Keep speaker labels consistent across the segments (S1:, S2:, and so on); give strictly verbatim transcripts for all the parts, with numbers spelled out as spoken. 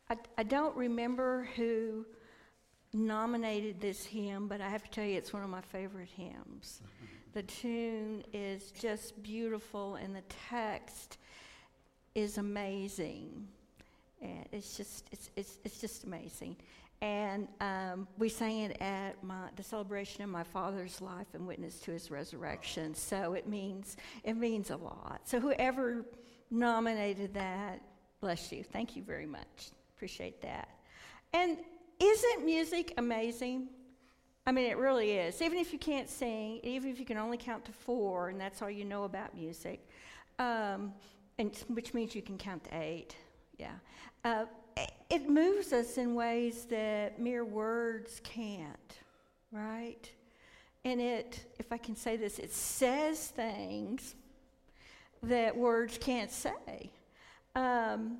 S1: I, I don't remember who nominated this hymn, but I have to tell you it's one of my favorite hymns. The tune is just beautiful, and the text is amazing. And it's just it's it's it's just amazing. And um, we sang it at my the celebration of my father's life and witness to his resurrection. So it means it means a lot. So whoever nominated that, bless you. Thank you very much. Appreciate that. And isn't music amazing? I mean, it really is. Even if you can't sing, even if you can only count to four, and that's all you know about music, um, and which means you can count to eight. Yeah. Uh, it moves us in ways that mere words can't, right? And it, if I can say this, it says things that words can't say. Um,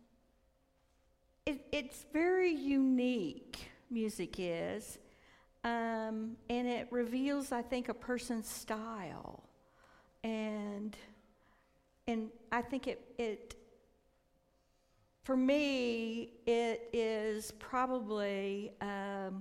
S1: it, it's very unique, music is, um, and it reveals, I think, a person's style. And and I think it it for me, it is probably um,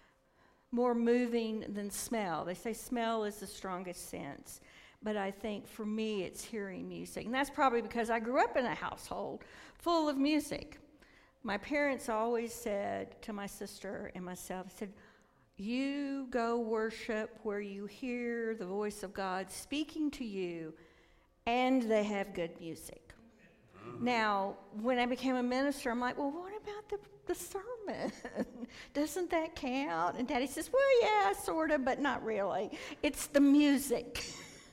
S1: more moving than smell. They say smell is the strongest sense, but I think for me, it's hearing music. And that's probably because I grew up in a household full of music. My parents always said to my sister and myself, they said, you go worship where you hear the voice of God speaking to you, and they have good music. Now, when I became a minister, I'm like, well, what about the, the sermon? Doesn't that count? And Daddy says, well, yeah, sort of, but not really. It's the music.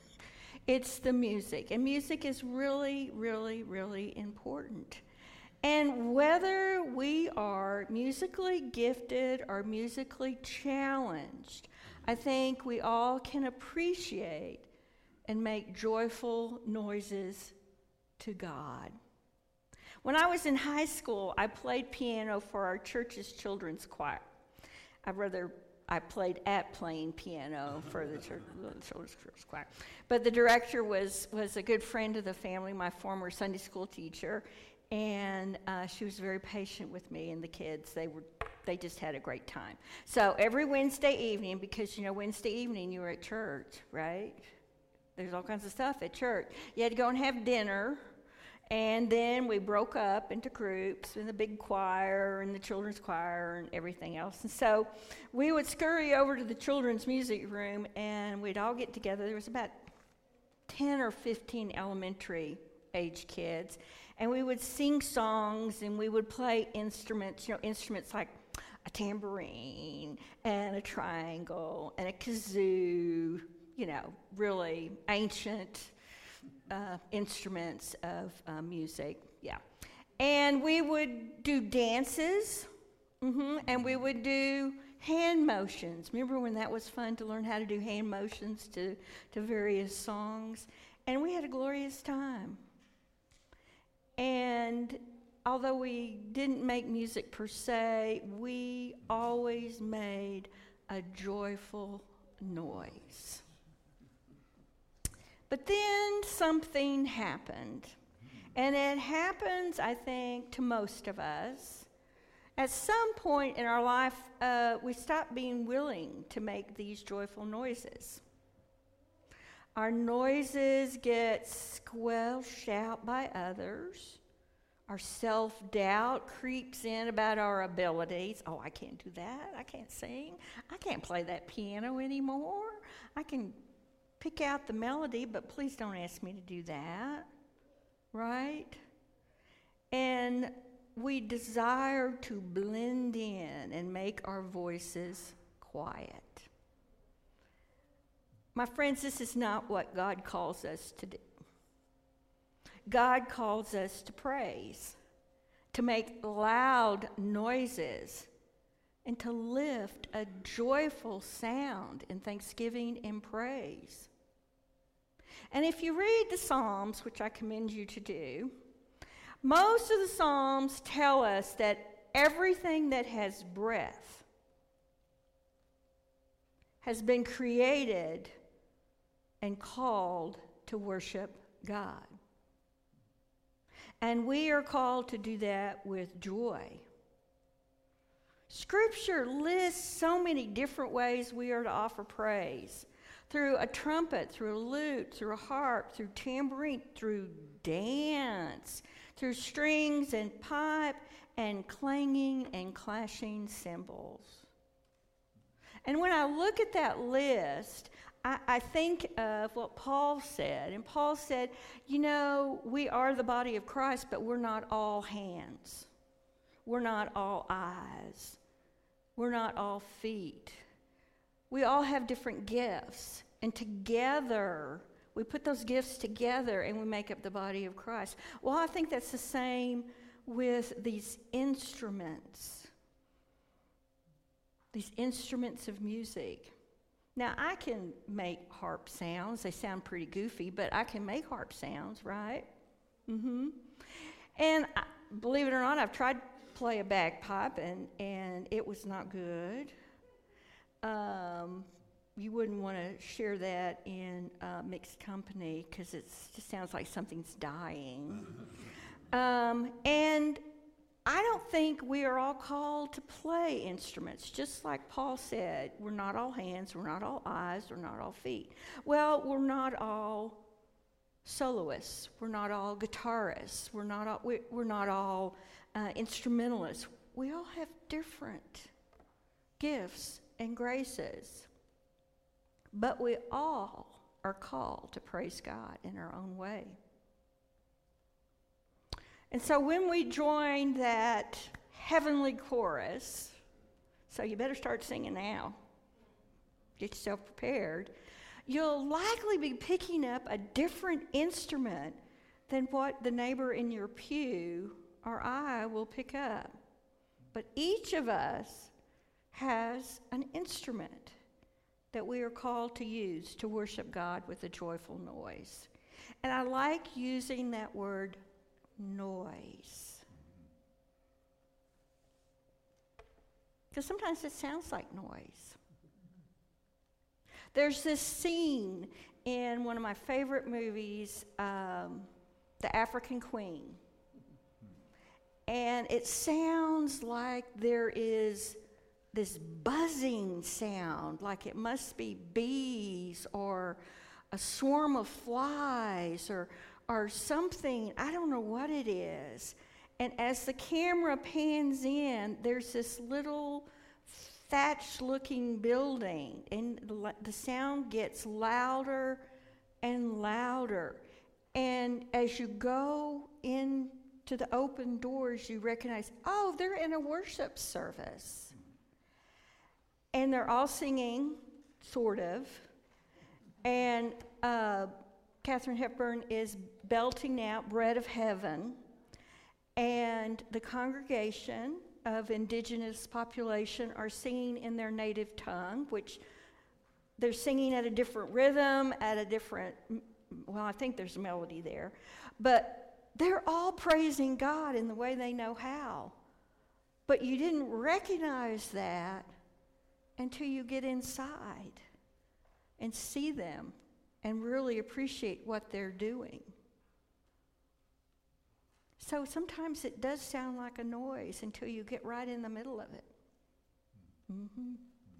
S1: It's the music. And music is really, really, really important. And whether we are musically gifted or musically challenged, I think we all can appreciate and make joyful noises to God. When I was in high school, I played piano for our church's children's choir. I rather I played at playing piano for the, church, the children's choir. But the director was was a good friend of the family, my former Sunday school teacher, and uh, she was very patient with me and the kids. They were they just had a great time. So every Wednesday evening, because you know Wednesday evening you were at church, right? There's all kinds of stuff at church. You had to go and have dinner. And then we broke up into groups in the big choir and the children's choir and everything else. And so we would scurry over to the children's music room and we'd all get together. There was about ten or fifteen elementary age kids. And we would sing songs and we would play instruments, you know, instruments like a tambourine and a triangle and a kazoo, you know, really ancient Uh, instruments of uh, music, yeah. And we would do dances, mm-hmm, and we would do hand motions. Remember when that was fun to learn how to do hand motions to, to various songs? And we had a glorious time. And although we didn't make music per se, we always made a joyful noise. But then something happened, and it happens, I think, to most of us. At some point in our life, uh, we stop being willing to make these joyful noises. Our noises get squelched out by others. Our self-doubt creeps in about our abilities. Oh, I can't do that. I can't sing. I can't play that piano anymore. I can pick out the melody, but please don't ask me to do that, right? And we desire to blend in and make our voices quiet. My friends, this is not what God calls us to do. God calls us to praise, to make loud noises, and to lift a joyful sound in thanksgiving and praise. And if you read the Psalms, which I commend you to do, most of the Psalms tell us that everything that has breath has been created and called to worship God. And we are called to do that with joy. Scripture lists so many different ways we are to offer praise. Through a trumpet, through a lute, through a harp, through tambourine, through dance, through strings and pipe, and clanging and clashing cymbals. And when I look at that list, I, I think of what Paul said. And Paul said, you know, we are the body of Christ, but we're not all hands. We're not all eyes. We're not all feet. We all have different gifts, and together, we put those gifts together and we make up the body of Christ. Well, I think that's the same with these instruments, these instruments of music. Now, I can make harp sounds. They sound pretty goofy, but I can make harp sounds, right? Mm-hmm. And I, believe it or not, I've tried to play a bagpipe, and, and it was not good. Um, you wouldn't want to share that in uh, mixed company because it just sounds like something's dying. um, and I don't think we are all called to play instruments. Just like Paul said, we're not all hands, we're not all eyes, we're not all feet. Well, we're not all soloists, we're not all guitarists, we're not all, we, we're not all uh, instrumentalists. We all have different gifts and graces, but we all are called to praise God in our own way. And so when we join that heavenly chorus, so you better start singing now, get yourself prepared, you'll likely be picking up a different instrument than what the neighbor in your pew or I will pick up. But each of us has an instrument that we are called to use to worship God with a joyful noise. And I like using that word noise, because sometimes it sounds like noise. There's this scene in one of my favorite movies, um, The African Queen. And it sounds like there is this buzzing sound, like it must be bees or a swarm of flies or, or something. I don't know what it is. And as the camera pans in, there's this little thatched-looking building, and the, the sound gets louder and louder. And as you go in to the open doors, you recognize, oh, they're in a worship service. And they're all singing, sort of. And uh, Katharine Hepburn is belting out Bread of Heaven. And the congregation of indigenous population are singing in their native tongue, which they're singing at a different rhythm, at a different, well, I think there's a melody there. But they're all praising God in the way they know how. But you didn't recognize that until you get inside and see them and really appreciate what they're doing. So sometimes it does sound like a noise until you get right in the middle of it. Mm-hmm.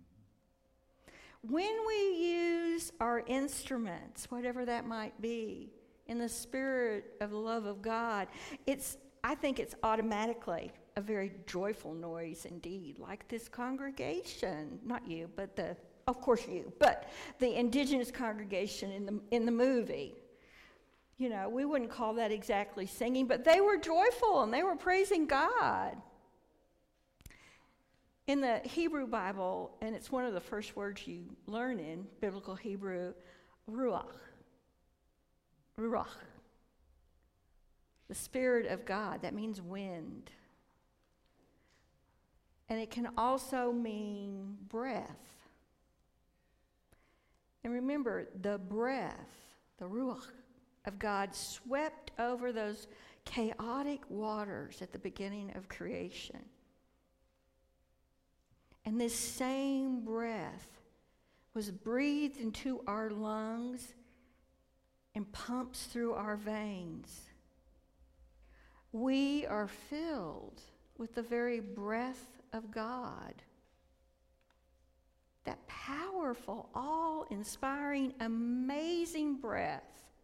S1: When we use our instruments, whatever that might be, in the spirit of the love of God, it's, I think it's automatically a very joyful noise indeed, like this congregation, not you, but the, of course you, but the indigenous congregation in the, in the movie. You know, we wouldn't call that exactly singing, but they were joyful and they were praising God. In the Hebrew Bible, and it's one of the first words you learn in biblical Hebrew, ruach. Ruach. The Spirit of God, that means wind. And it can also mean breath. And remember, the breath, the ruach of God swept over those chaotic waters at the beginning of creation. And this same breath was breathed into our lungs and pumps through our veins. We are filled with the very breath of God. That powerful, awe-inspiring, amazing breath.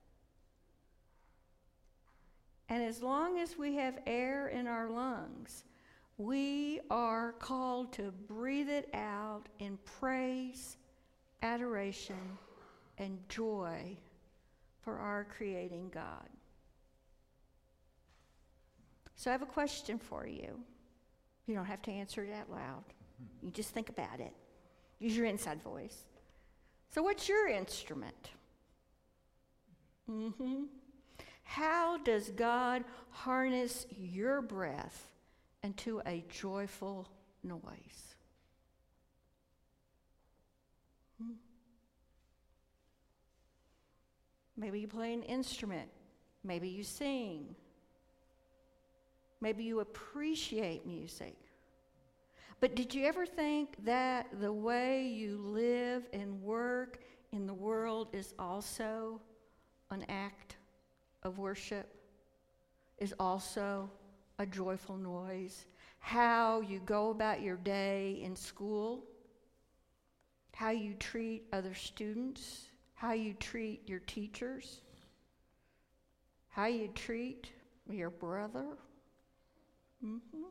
S1: And as long as we have air in our lungs, we are called to breathe it out in praise, adoration, and joy for our creating God. So I have a question for you. You don't have to answer it out loud. You just think about it. Use your inside voice. So what's your instrument? Mm-hmm. How does God harness your breath into a joyful noise? Hmm. Maybe you play an instrument. Maybe you sing. Maybe you appreciate music. But did you ever think that the way you live and work in the world is also an act of worship, is also a joyful noise? How you go about your day in school, how you treat other students, how you treat your teachers, how you treat your brother. Mm-hmm.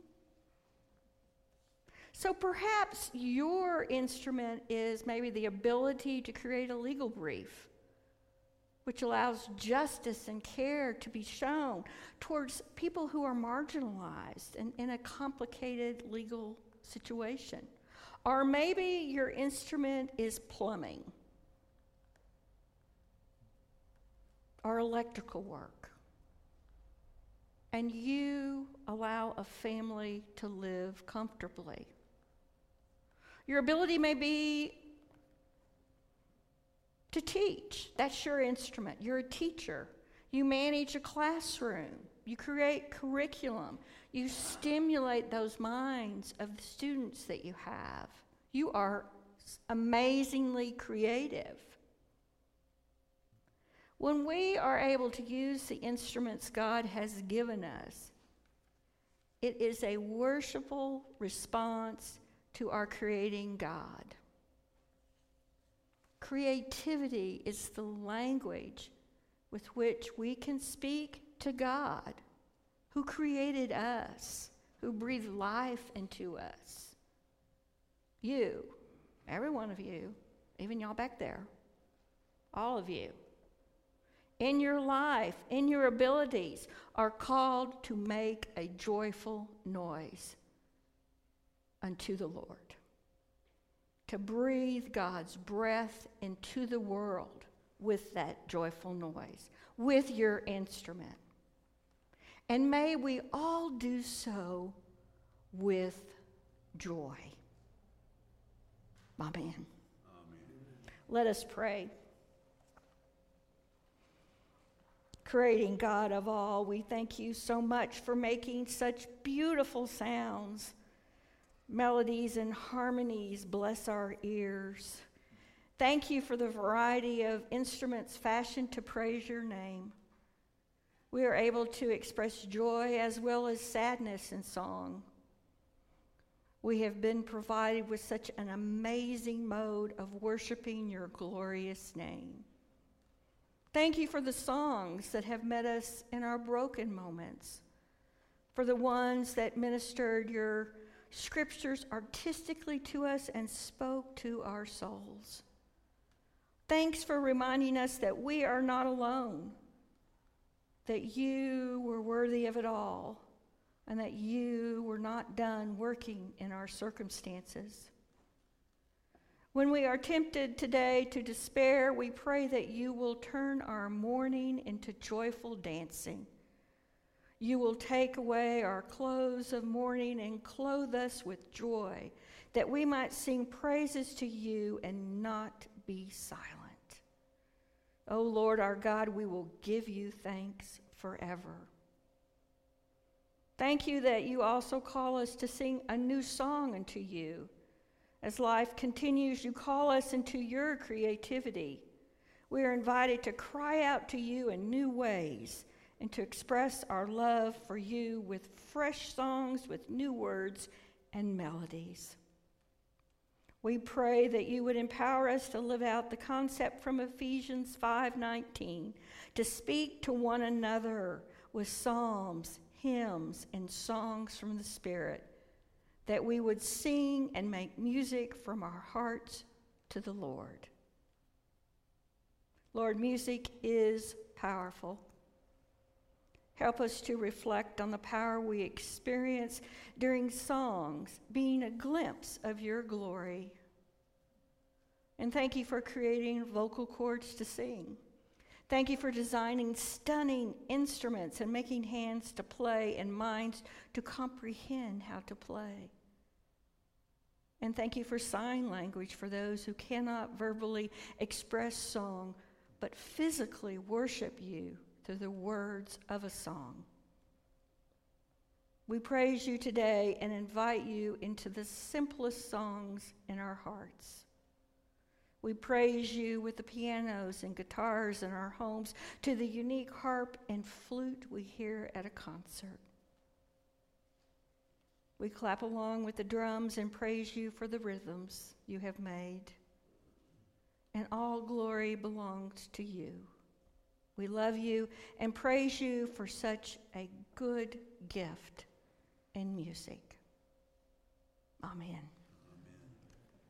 S1: So perhaps your instrument is maybe the ability to create a legal brief, which allows justice and care to be shown towards people who are marginalized and in a complicated legal situation. Or maybe your instrument is plumbing or electrical work, and you allow a family to live comfortably. Your ability may be to teach. That's your instrument. You're a teacher. You manage a classroom. You create curriculum. You stimulate those minds of the students that you have. You are amazingly creative. When we are able to use the instruments God has given us, it is a worshipful response to our creating God. Creativity is the language with which we can speak to God, who created us, who breathed life into us. You, every one of you, even y'all back there, all of you, in your life, in your abilities, are called to make a joyful noise unto the Lord, to breathe God's breath into the world with that joyful noise, with your instrument. And may we all do so with joy. Amen. Amen. Let us pray. Creating God of all, we thank you so much for making such beautiful sounds. Melodies and harmonies bless our ears. Thank you for the variety of instruments fashioned to praise your name. We are able to express joy as well as sadness in song. We have been provided with such an amazing mode of worshiping your glorious name. Thank you for the songs that have met us in our broken moments, for the ones that ministered your scriptures artistically to us and spoke to our souls. Thanks for reminding us that we are not alone, that you were worthy of it all, and that you were not done working in our circumstances. When we are tempted today to despair, we pray that you will turn our mourning into joyful dancing. You will take away our clothes of mourning and clothe us with joy, that we might sing praises to you and not be silent. O Lord our God, we will give you thanks forever. Thank you that you also call us to sing a new song unto you. As life continues, you call us into your creativity. We are invited to cry out to you in new ways and to express our love for you with fresh songs, with new words, and melodies. We pray that you would empower us to live out the concept from Ephesians five nineteen, to speak to one another with psalms, hymns, and songs from the Spirit, that we would sing and make music from our hearts to the Lord. Lord, music is powerful. Help us to reflect on the power we experience during songs, being a glimpse of your glory. And thank you for creating vocal cords to sing. Thank you for designing stunning instruments and making hands to play and minds to comprehend how to play. And thank you for sign language for those who cannot verbally express song, but physically worship you through the words of a song. We praise you today and invite you into the simplest songs in our hearts. We praise you with the pianos and guitars in our homes, to the unique harp and flute we hear at a concert. We clap along with the drums and praise you for the rhythms you have made. And all glory belongs to you. We love you and praise you for such a good gift in music. Amen.